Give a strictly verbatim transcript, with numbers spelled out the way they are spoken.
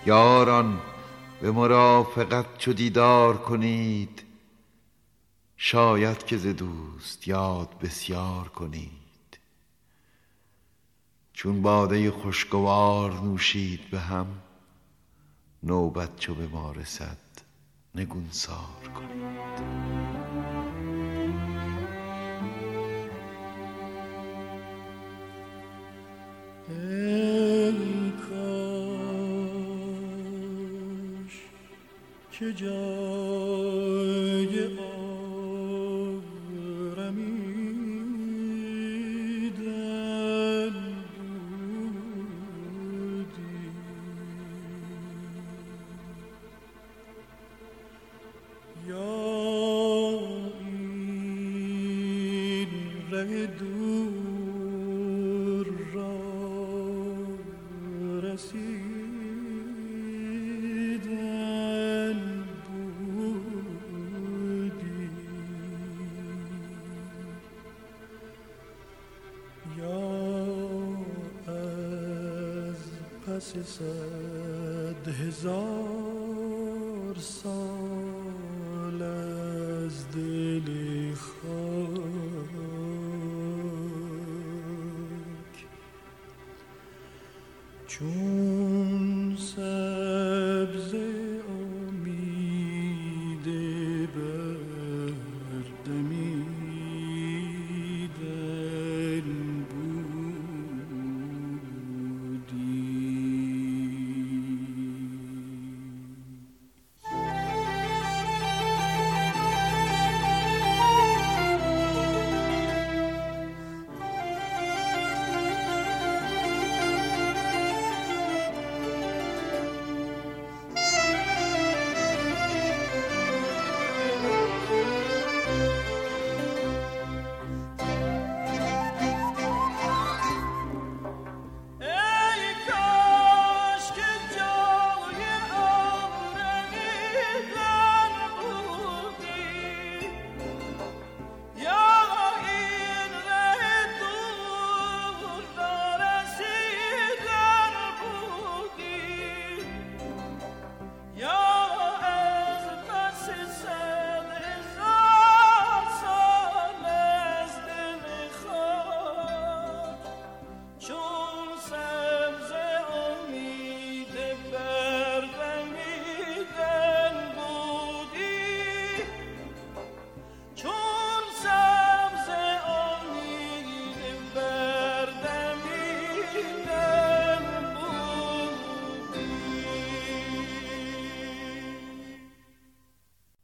یاران به مرافقت چو دیدار کنید، شاید که ز دوست یاد بسیار کنید. چون باده خوشگوار نوشید به هم، نوبت چو به ما رسد نگونسار کنید. ای کاش که جای آرمیدن بودی، یا این ره دور را رسیدن بودی، یا از پس صد هزار سال از دل خاک چون